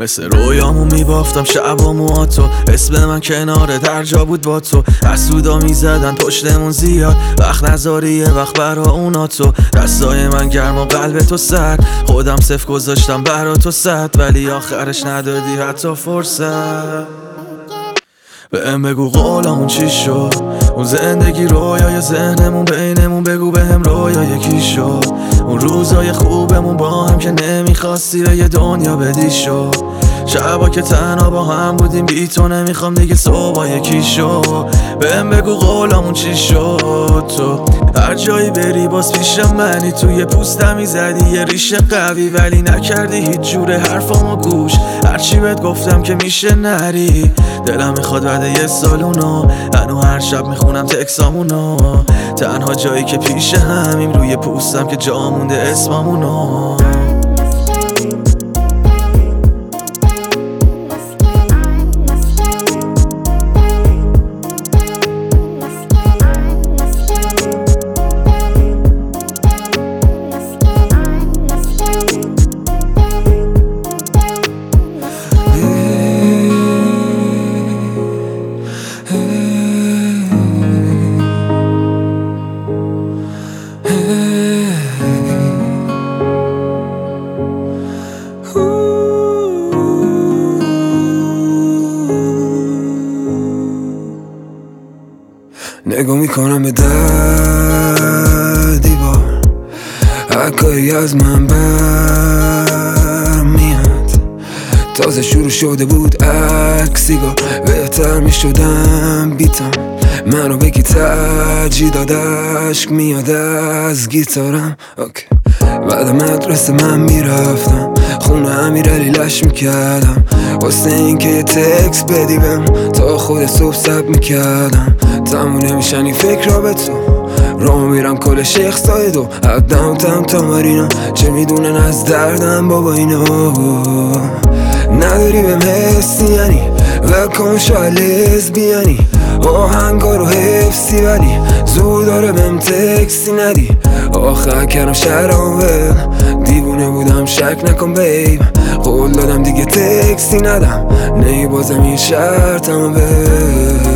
مثل رویامو میبافتم شب و موهاتو، اسم من کناره در جا بود با تو. حسودا میزدن پشتمون زیاد، وقت نذاری یه وقت برا اونا تو. دستای من گرم و قلب تو سرد، خودم صفر گذاشتم برا تو صد، ولی آخرش ندادی حتی فرصت. بهم بگو قولمون چی شد، اون زندگی رویای ذهنمون بینمون، بگو بهم رویا یکی شد. اون روزای خوبمون با هم که نمیخواستی به یه دنیا بدی شد. شبا که تنها با هم بودیم بی تو نمیخوام دیگه صبح یکی شد. بهم بگو قولمون چی شد، تو هر جایی بری باز پیشم منی، توی پوستم میزدی یه ریشه قوی، ولی نکردی هیچ جوره حرفامو گوش. هرچی بهت گفتم که میشه نری، دلم میخواد بعد یه سالونو هنو هر شب میخونم تکسامونو. تنها جایی که پیش همیم روی پوستم که جا مونده اسممونو. نگاه میکنم به در دیوار، حکایی از من برمیاد. تازه شروع شده بود عکسیگار، بهتر میشدم بیتم منو بگی ترجیح داد. عشق میاد از گیتارم. بعد مدرسه من میرفتم خونه امیرعلی لش میکردم، واسه این که یه تکس بدی بهم تا خود صبح سب میکردم. تموم نمیشن این فکر را به تو، راه میرم کل شیخ سایدو داونتاون تا مارینا. چه میدونن از دردم بابا اینا، نداری بهم حسی یعنی ولکن شاید لزبیانی. آهنگا رو حفظی ولی زور داره بهم تکسی ندی. آخر کردم شرابه دیوونه بودم شک نکن بیب، قول دادم دیگه تکسی ندم، نی بازم این شرطم به